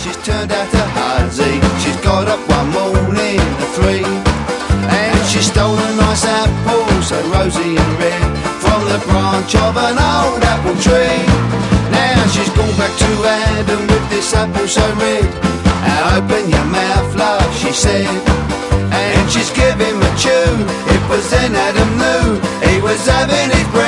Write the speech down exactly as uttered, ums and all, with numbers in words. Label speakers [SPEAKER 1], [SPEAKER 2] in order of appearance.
[SPEAKER 1] she's turned out a hussy. She's got up one morning at three, and she stole a nice apple, so rosy and red, from the branch of an old apple tree. Now she's gone back to Adam with this apple so red. Now open your mouth, love, she said, and she's give him a chew. It was then Adam knew he was having his bread.